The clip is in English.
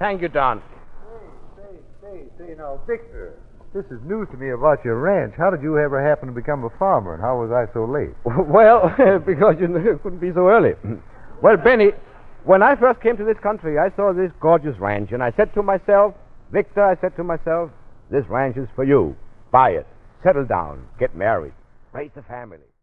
Thank you, Don. Say, now, Victor, this is news to me about your ranch. How did you ever happen to become a farmer, and how was I so late? Well, because you couldn't be so early. Well, Benny, when I first came to this country, I saw this gorgeous ranch, and I said to myself, Victor, this ranch is for you. Buy it, settle down, get married, raise a family.